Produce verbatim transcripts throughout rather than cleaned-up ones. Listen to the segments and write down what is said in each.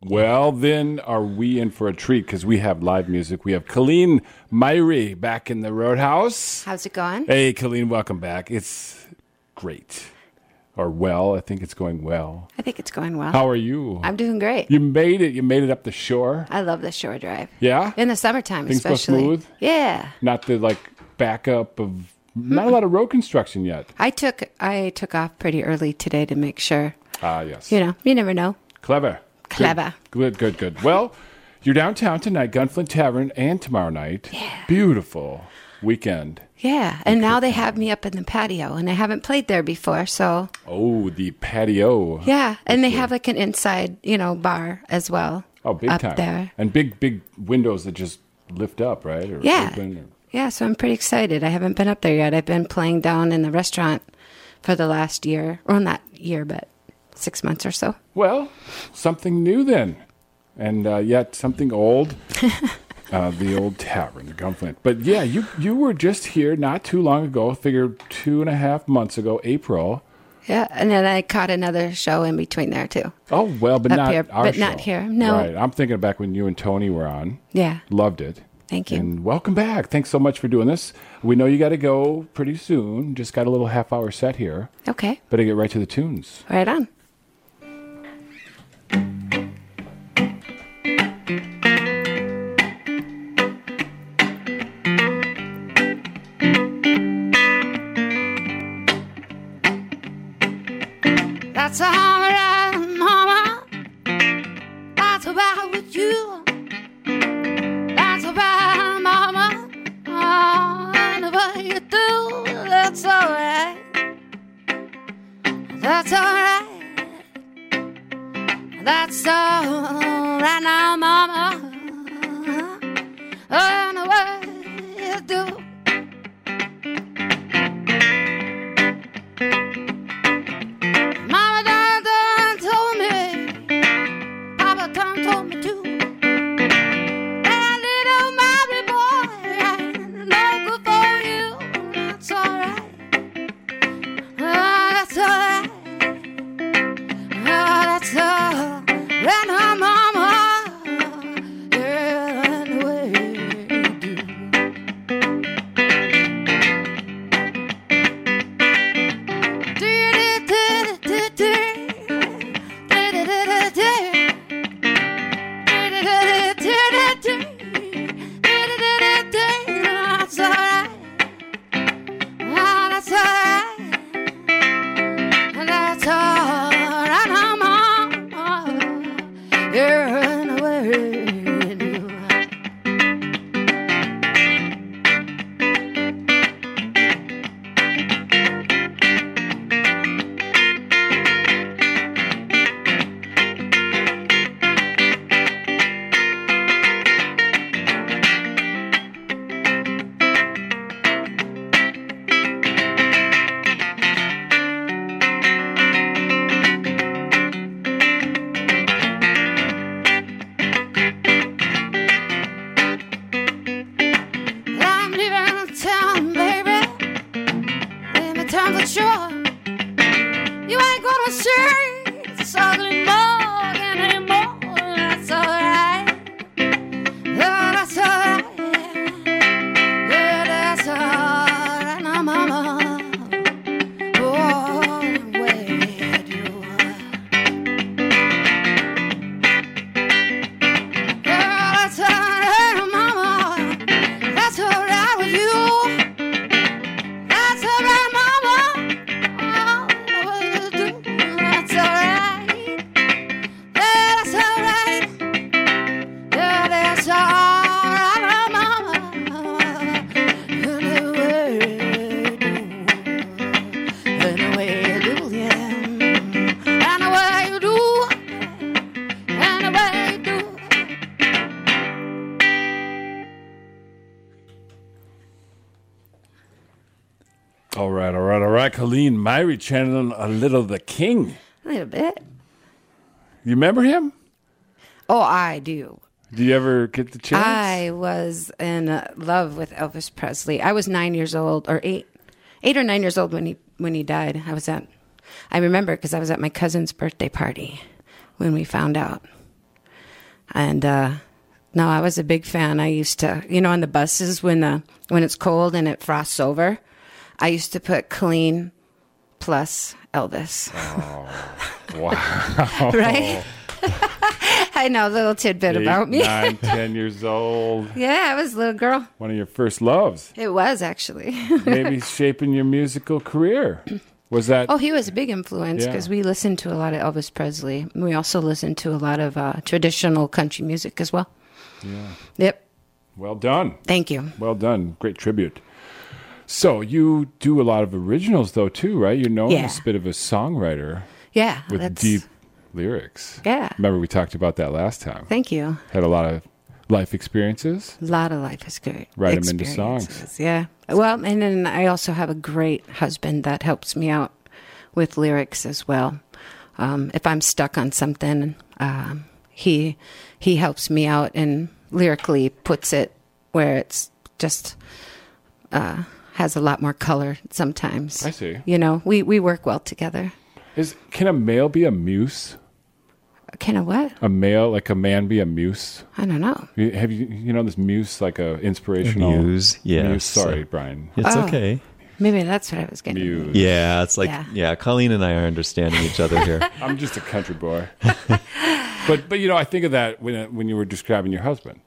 Well, then are we in for a treat because we have live music. We have Colleen Myrie back in the Roadhouse. How's it going? Hey, Colleen, welcome back. It's great. Or well, I think it's going well. I think it's going well. How are you? I'm doing great. You made it. You made it up the shore. I love the shore drive. Yeah? In the summertime, Things go especially. smooth? Yeah. Not the, like, backup of... Not a lot of road construction yet. I took I took off pretty early today to make sure. Ah, yes. You know, you never know. Clever. Clever. Good, good, good. Well, you're downtown tonight, Gunflint Tavern, and tomorrow night. Yeah. Beautiful weekend. Yeah, and now they have me up in the patio, and I haven't played there before, so. Oh, the patio. Yeah, and they Okay. have like an inside, you know, bar as well. Oh, big up time. there. And big, big windows that just lift up, right? Or Yeah. open or... Yeah, so I'm pretty excited. I haven't been up there yet. I've been playing down in the restaurant for the last year. Well, not year, but six months or so. Well, something new then. And uh, yet something old. uh, the old tavern, the Gunflint. But yeah, you, you were just here not too long ago. I figured two and a half months ago, April. Yeah, and then I caught another show in between there, too. Oh, well, but Up not here, our but show. not here. No. Right. I'm thinking back when you and Tony were on. Yeah. Loved it. Thank you. And welcome back. Thanks so much for doing this. We know you got to go pretty soon. Just got a little half hour set here. Okay. Better get right to the tunes. Right on. That's all right, mama. That's about with you. That's about, mama. Oh, and what you do, that's all right. That's all right. That's all right now, mama. And what you do. Mama done, done told me, Papa done told me too. That little Mary boy, no good for you. That's all right. Oh, that's all right. Oh, that's all right now, Mama. Yeah, and the way you do. That's all right. That's all right. That's all right, Mama. You're in the way you do. I'm leaving town, baby. Leaving town for sure. You ain't gonna see this ugly mug anymore. That's alright. Yeah, that's alright. Yeah, that's alright now, mama. Oh, where do Yeah, that's alright, mama. That's alright with you. That's alright, mama. Oh, what you do? That's alright. Yeah, that's alright. Yeah, that's alright, mama. Anyway, do. Anyway, do, yeah. Anyway, you do. Anyway, you do. All right, all right, all right. Colleen Myrie channeling a little the King. A little bit. You remember him? Oh, I do. Do you ever get the chance? I was in uh, love with Elvis Presley. I was nine years old, or eight, eight or nine years old when he when he died. I was at, I remember because I was at my cousin's birthday party when we found out. And uh, no, I was a big fan. I used to, you know, on the buses when the when it's cold and it frosts over, I used to put Colleen plus Elvis. Oh, wow. Right? I know, a little tidbit Eight, about me. nine, ten years old. Yeah, I was a little girl. One of your first loves. It was, actually. Maybe shaping your musical career. Was that? Oh, he was a big influence Yeah. because we listened to a lot of Elvis Presley. We also listened to a lot of uh, traditional country music as well. Yeah. Yep. Well done. Thank you. Well done. Great tribute. So you do a lot of originals, though, too, right? You're known Yeah. as a bit of a songwriter Yeah. with that's, deep lyrics. Yeah. Remember we talked about that last time. Thank you. Had a lot of life experiences. A lot of life is good. Write 'em into songs. Experiences, Yeah. Well, and then I also have a great husband that helps me out with lyrics as well. Um, if I'm stuck on something, um, he he helps me out and lyrically puts it where it's just uh, has a lot more color sometimes. I see. You know, we, we work well together. Is can a male be a muse? Kind of what? A male, like a man, be a muse? I don't know. You- Have you you know this muse, like a inspirational Muse, yes. Muse. Sorry, Brian. It's Oh. okay. Maybe that's what I was getting. Muse. Yeah, it's like Yeah. yeah. Colleen and I are understanding each other here. I'm just a country boy. but but you know, I think of that when when you were describing your husband.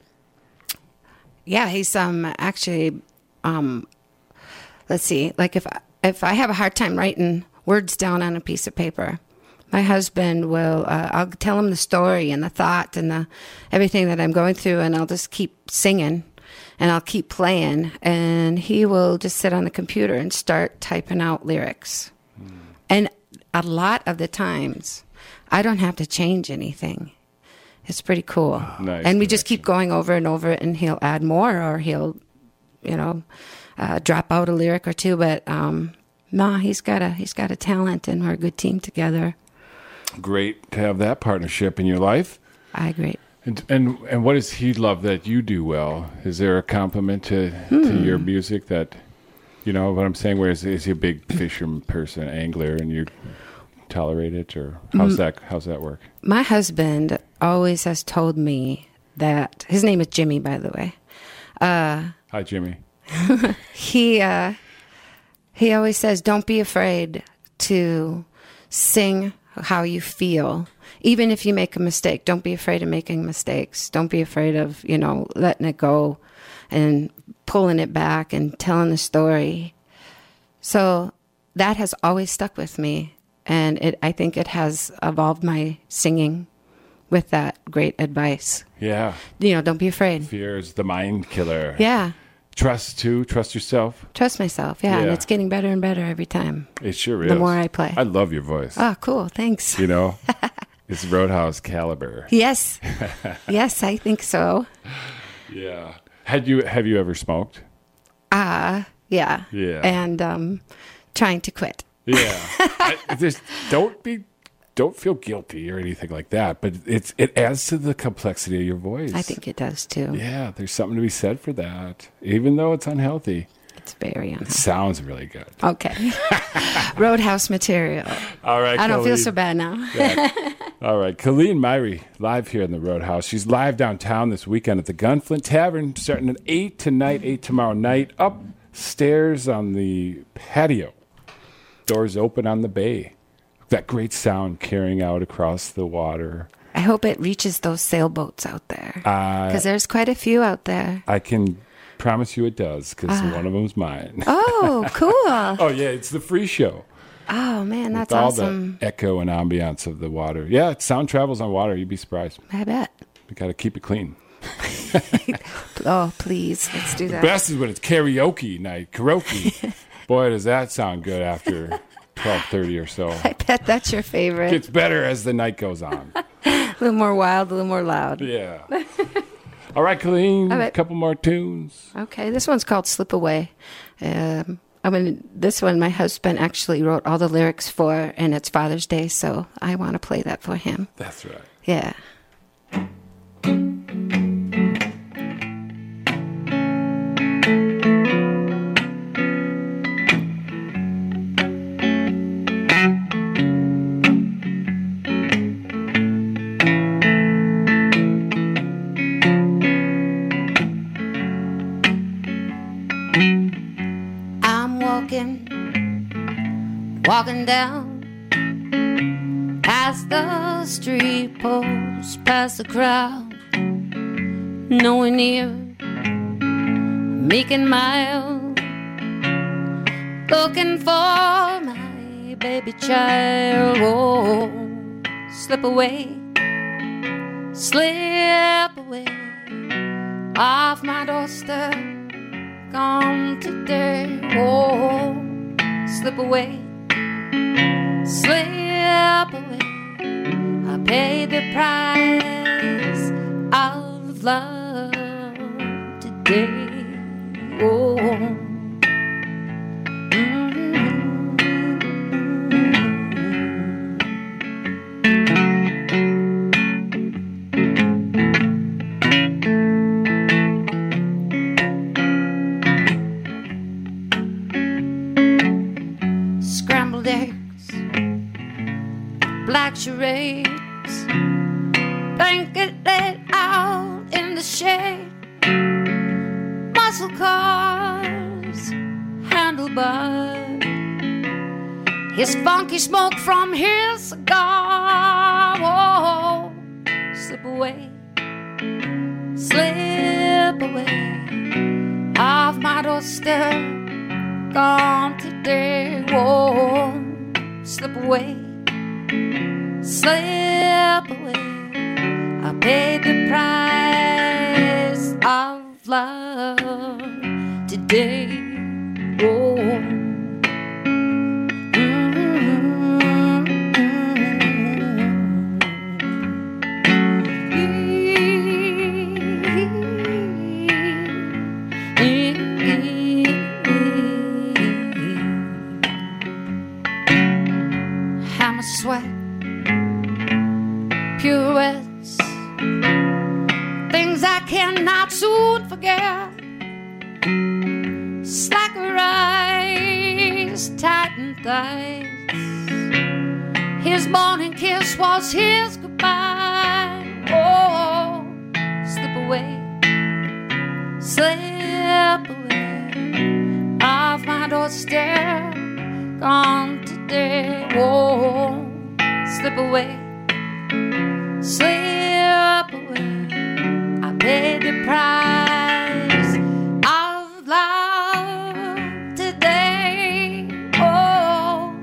Yeah, he's um actually um let's see, like if I, if I have a hard time writing words down on a piece of paper, my husband will uh, I'll tell him the story and the thought and the everything that I'm going through, and I'll just keep singing and I'll keep playing, and he will just sit on the computer and start typing out lyrics. Mm. And a lot of the times I don't have to change anything. It's pretty cool. Nice and we just connection. keep going over and over it, and he'll add more, or he'll, you know, uh, drop out a lyric or two. But um, nah, he's got a he's got a talent, and we're a good team together. Great to have that partnership in your life. I agree. And and and what does he love that you do well? Is there a compliment to, to Hmm. your music that, you know what I'm saying? Where is, is he a big fisherman person, angler, and you tolerate it, or how's that how's that work? My husband always has told me that his name is Jimmy, by the way. Hi, Jimmy. He uh, he always says, "Don't be afraid to sing how you feel, even if you make a mistake. Don't be afraid of making mistakes. Don't be afraid of you know letting it go, and pulling it back and telling the story." So that has always stuck with me, and it I think it has evolved my singing with that great advice. Yeah, You know, don't be afraid. fear is the mind killer. Yeah. Trust too. Trust yourself. Trust myself. Yeah. And Yeah. it's getting better and better every time. It sure is. The more I play. I love your voice. Oh, cool. Thanks. You know, it's Roadhouse caliber. Yes. Yes, I think so. Yeah. Had you have you ever smoked? Ah, yeah. Yeah. And um, trying to quit. Yeah. I, just don't be, don't feel guilty or anything like that. But it's it adds to the complexity of your voice. I think it does too. Yeah, there's something to be said for that, even though it's unhealthy. It's very It unhealthy. sounds really good. Okay. Roadhouse material. All right, I don't feel Colleen. so bad now. All right, Colleen Myrie, live here in the Roadhouse. She's live downtown this weekend at the Gunflint Tavern, starting at eight tonight, eight tomorrow night, upstairs on the patio. Doors open on the bay. That great sound carrying out across the water. I hope it reaches those sailboats out there. Uh, Because there's quite a few out there. I can promise you it does, because Ah. one of them's mine. Oh, cool. Oh, yeah, it's the free show. Oh, man, that's With all awesome. the echo and ambiance of the water. Yeah, sound travels on water. You'd be surprised. I bet. We got to keep it clean. Oh, please. Let's do that. Best is when it's karaoke night. Karaoke. Boy, does that sound good after twelve thirty or so. I bet that's your favorite. Gets better as the night goes on. A little more wild, a little more loud. Yeah. All right, Colleen, All a right. couple more tunes. Okay, this one's called Slip Away. Um, I mean, this one my husband actually wrote all the lyrics for, and it's Father's Day, so I want to play that for him. That's right. Yeah. walking down past the street post, past the crowd, nowhere near, meek and mild, looking for my baby child. Oh, slip away, slip away off my doorstep, gone today. Oh, slip away, slip away. I paid the price of love today. Oh, scrambled eggs, black charades, blanket laid out in the shade, muscle cars, handlebars, his funky smoke from his cigar. Oh, slip away, slip away off my doorstep, gone today. Whoa, slip away, slip away. I paid the price of love today. Whoa. Hammer sweat, pirouettes, things I cannot soon forget. Slacker eyes, tightened thighs, his morning kiss was his goodbye. Oh, slip away, slip away off my doorstep, gone today. Oh, slip away, slip away. I paid the price of love today. Oh,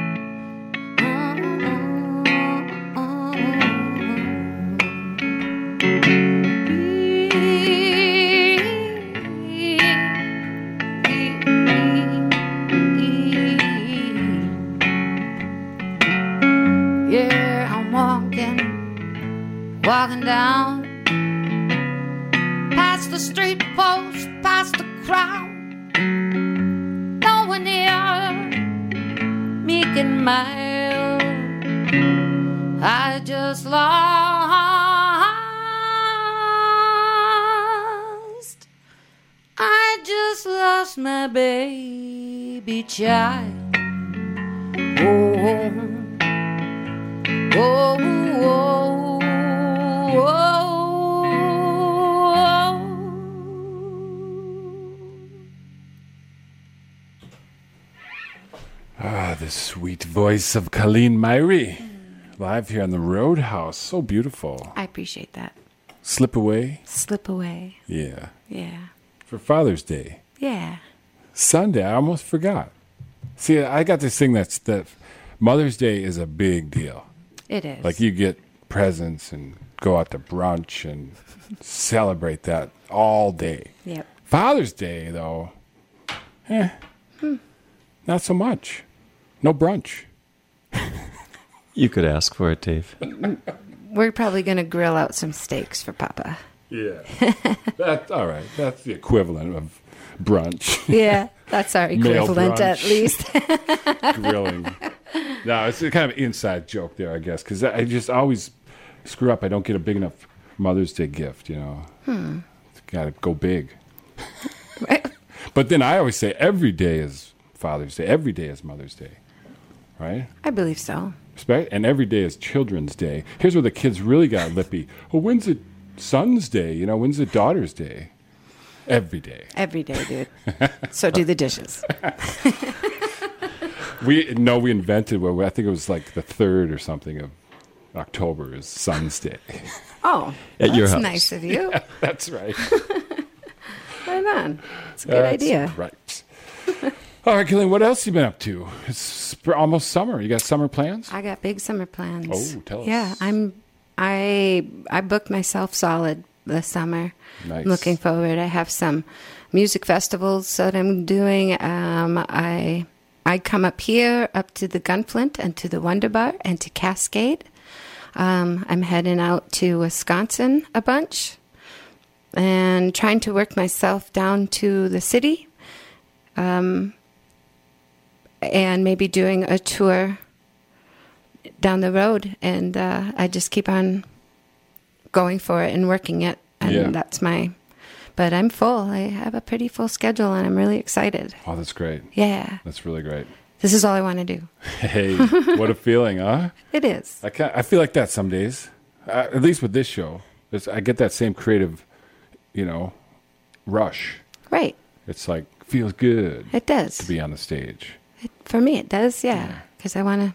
yeah, I'm walking, walking down past the street post, past the crowd, no one near, meek and mild. I just lost, I just lost my baby child. Oh, oh, oh, oh. Ah, the sweet voice of Colleen Myrie, live here on the Roadhouse. So beautiful. I appreciate that. Slip away. Slip away. Yeah. Yeah. For Father's Day. Yeah. Sunday, I almost forgot. See, I got this thing that's that Mother's Day is a big deal. It is. Like you get presents and go out to brunch and celebrate that all day. Yep. Father's Day, though, eh, hmm. not so much. No brunch. You could ask for it, Dave. We're probably going to grill out some steaks for Papa. Yeah. That's all right. That's the equivalent of brunch. Yeah, that's our Male equivalent at brunch. least. Grilling. No, it's a kind of inside joke there, I guess, because I just always screw up. I don't get a big enough Mother's Day gift, you know. Hmm. Got to go big. But then I always say every day is Father's Day. Every day is Mother's Day, right? I believe so. Respect? And every day is Children's Day. Here's where the kids really got lippy. Well, when's it Son's Day? You know, when's it Daughter's Day? Every day. Every day, dude. So do the dishes. We no, we invented. Well, I think it was like the third or something of October is Sun's Day. Oh, At your that's house. nice of you. That's right. Right on. It's a good That's idea. Right. All right, Killian, what else you been up to? It's sp- almost summer. You got summer plans? I got big summer plans. Oh, tell us. Yeah, I'm. I I booked myself solid this summer. Nice. I'm looking forward. I have some music festivals that I'm doing. Um, I I come up here, up to the Gunflint and to the Wonder Bar and to Cascade. Um, I'm heading out to Wisconsin a bunch and trying to work myself down to the city. Um, and maybe doing a tour down the road. And uh, I just keep on going for it and working it. And Yeah. that's my... But I'm full. I have a pretty full schedule, and I'm really excited. Oh, that's great. Yeah. That's really great. This is all I want to do. Hey, what a feeling, huh? It is. I can I feel like that some days. Uh, at least with this show, It's, I get that same creative, you know, rush. Right. It's like feels good It does. to be on the stage. It, for me, it does, yeah. Because I want to,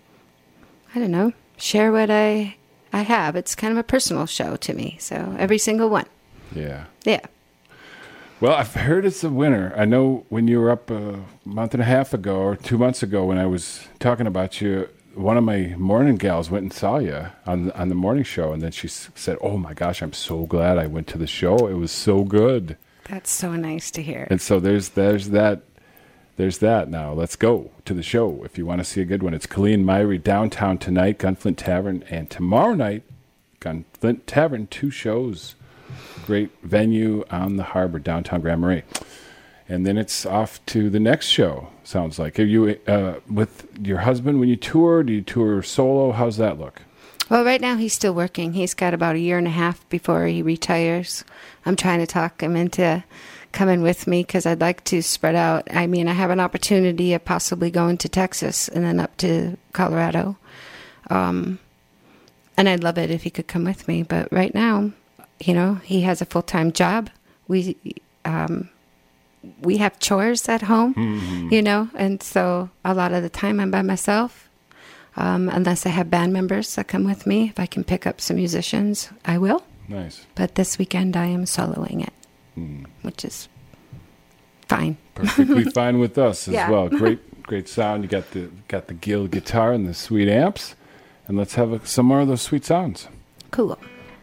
I don't know, share what I I have. It's kind of a personal show to me. So every single one. Yeah. Yeah. Well, I've heard it's a winner. I know when you were up a month and a half ago or two months ago when I was talking about you, one of my morning gals went and saw you on on the morning show, and then she s- said, "Oh my gosh, I'm so glad I went to the show. It was so good." That's so nice to hear. And so there's there's that there's that. Now let's go to the show if you want to see a good one. It's Killian Myrie downtown tonight, Gunflint Tavern, and tomorrow night, Gunflint Tavern, two shows. Great venue on the harbor, downtown Grand Marais. And then it's off to the next show, sounds like. Are you uh, with your husband when you tour? Do you tour solo? How's that look? Well, right now he's still working. He's got about a year and a half before he retires. I'm trying to talk him into coming with me because I'd like to spread out. I mean, I have an opportunity of possibly going to Texas and then up to Colorado. Um, and I'd love it if he could come with me. But right now, you know, he has a full-time job. We um, we have chores at home, Mm-hmm. you know, and so a lot of the time I'm by myself. Um, unless I have band members that come with me. If I can pick up some musicians, I will. Nice. But this weekend I am soloing it, Hmm. which is fine. Perfectly fine with us as Yeah. well. Great, great sound. You got the got the Gill guitar and the sweet amps, and let's have a, some more of those sweet sounds. Cool.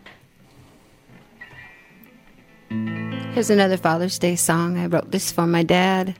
Here's another Father's Day song. I wrote this for my dad.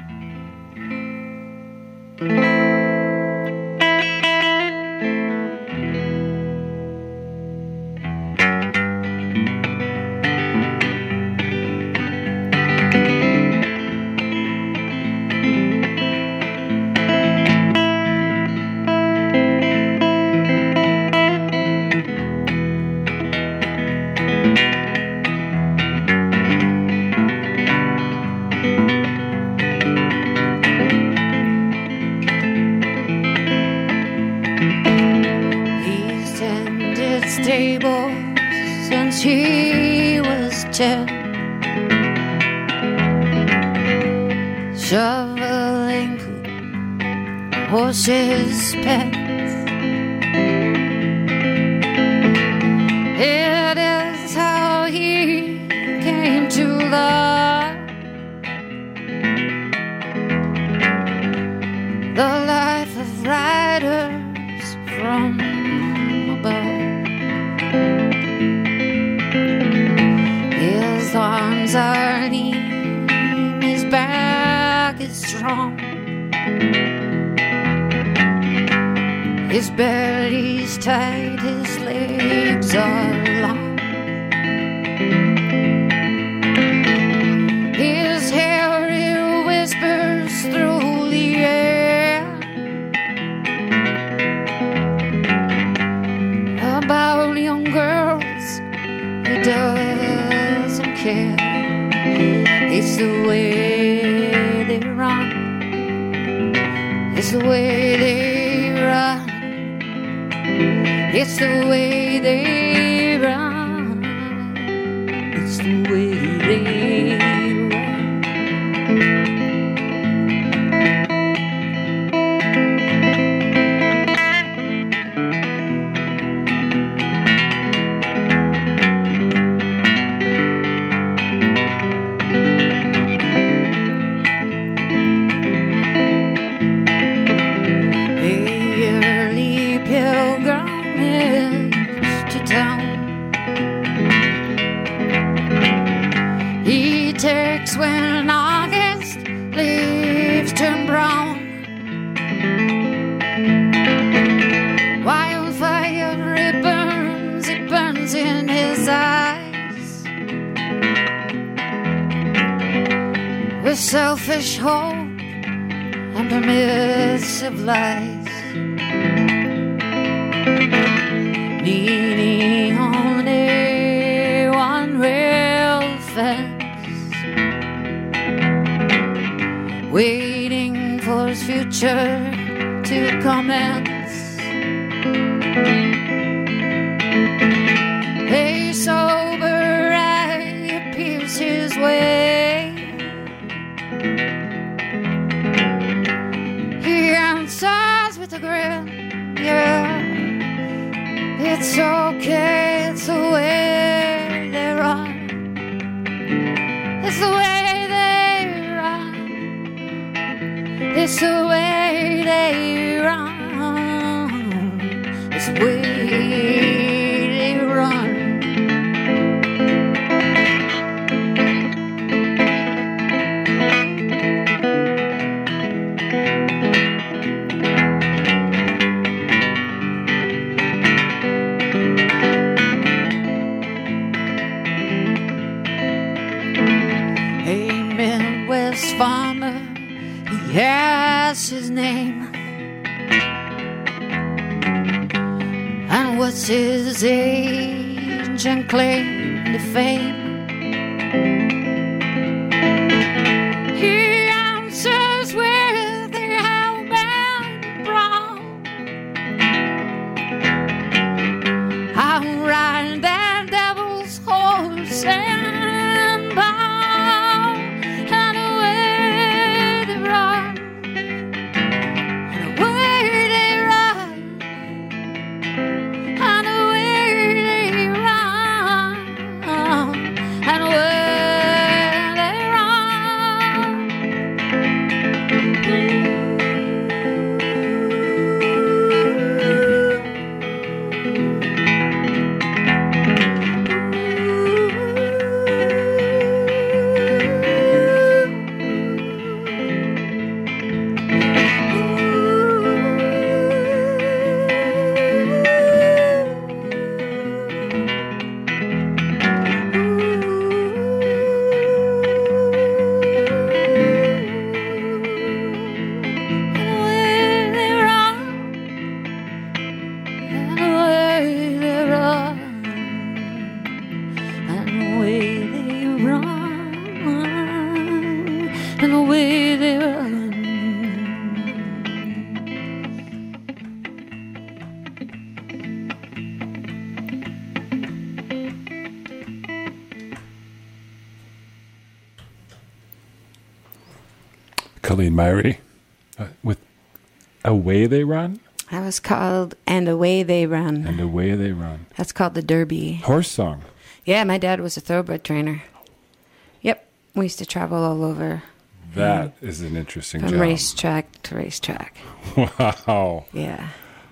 He's tended stables since he was ten, shoveling poop, horses' pets. It is how he came to love the life of riders from above. His arms are lean, his back is strong, his belly's tight, his legs are long. His hair it whispers through the air about young girls. He doesn't care. It's the way they run. It's the way they run. It's the way they run. It's the way they run. takes when August leaves turn brown. Wildfire, it burns, it burns in his eyes. With selfish hope and permissive lies, needing only one real fence, waiting for his future to commence. A sober eye appears his way. He answers with a grin, yeah. It's okay, it's the way they run. It's the way they run. It's the way they run. It's the way they run. Farmer, he has his name. And what's his age and claim to fame? He answers with the hellbound brown. I'll ride that devil's horse and bound. Colleen Myrie, uh, with Away They Run? That was called And Away They Run. And Away They Run. That's called the Derby. Horse song. Yeah, my dad was a thoroughbred trainer. Yep. We used to travel all over. That is an interesting From job. racetrack to racetrack. Wow. Yeah.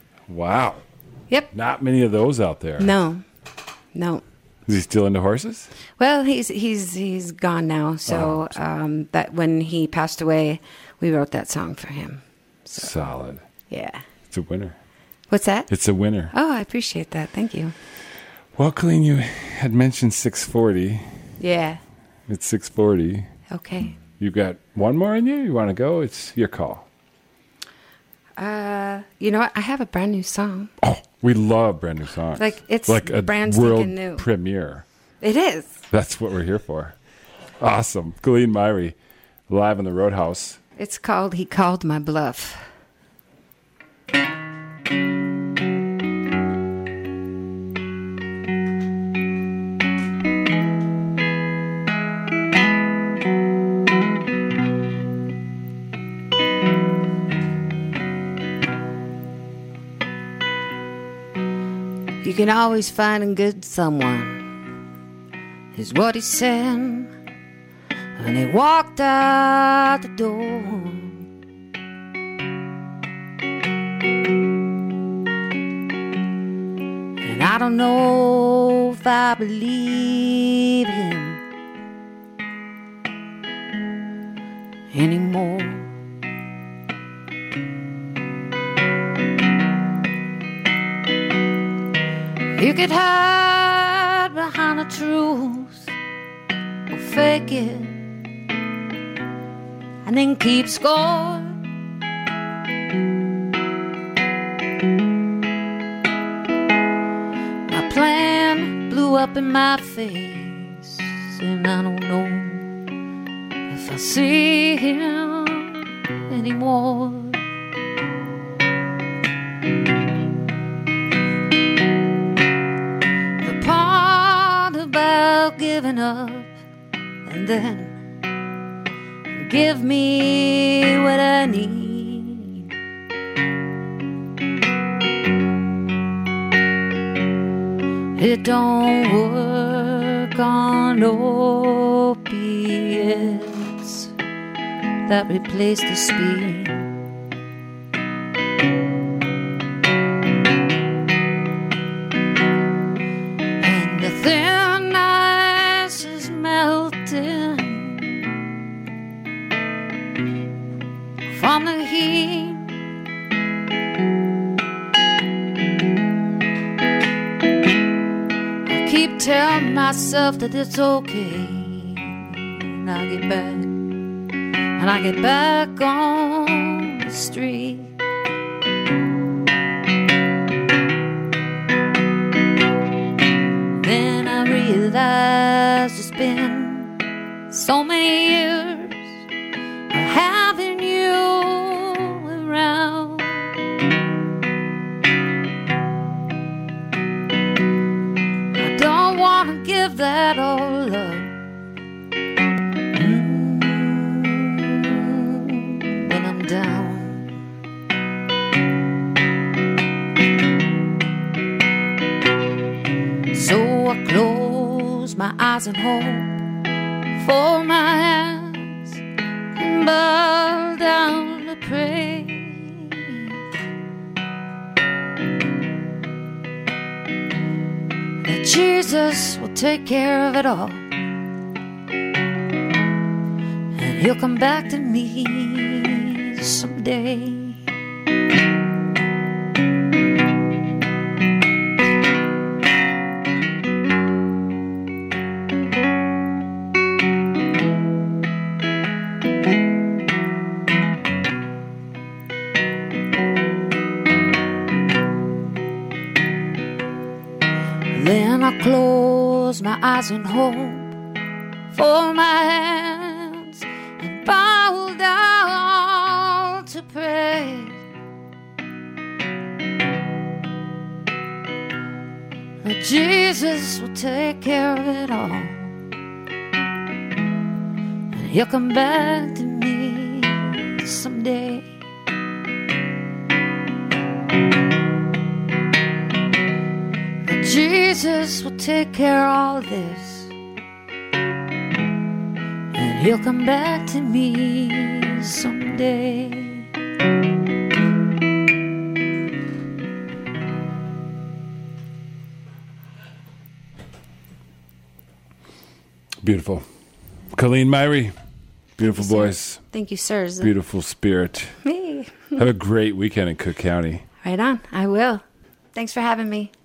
Wow. Yep. Not many of those out there. No. No. Is he still into horses? Well, he's he's he's gone now. So Oh. um, that when he passed away, we wrote that song for him. So, Solid. yeah. It's a winner. What's that? It's a winner. Oh, I appreciate that. Thank you. Well, Colleen, you had mentioned six forty. Yeah. It's six forty. Okay. You got one more in you? You want to go? It's your call. Uh, you know what? I have a brand new song. Oh, we love brand new songs. Like, it's like a brand world stinking new. premiere. It is. That's what we're here for. Awesome. Colleen Myrie, live in the Roadhouse. It's called He Called My Bluff. You can always find a good someone, is what he said, and he walked out the door. And I don't know if I believe him, get hide behind the truth or fake it and then keep score. My plan blew up in my face, and I don't know if I see him anymore. The part about giving up and then give me what I need. It don't work on opiates that replace the speed. And the thin ice is melting from the heat. I keep telling myself that it's okay, and I get back, and I get back on the street. Then I realize it's been so many years of having you around. I don't want to give that all up. Mm, when I'm down. So I close my eyes and hope for my hands and bow down to pray. That Jesus will take care of it all, and he'll come back to me someday. Then I close my eyes and hope for my hands and bow down to pray. That Jesus will take care of it all, and he'll come back to me someday. Jesus will take care of all this, and he'll come back to me someday. Beautiful. Colleen Myrie, beautiful Thank you, voice, sir. Thank you, sirs. beautiful spirit. Hey. Have a great weekend in Cook County. Right on. I will. Thanks for having me.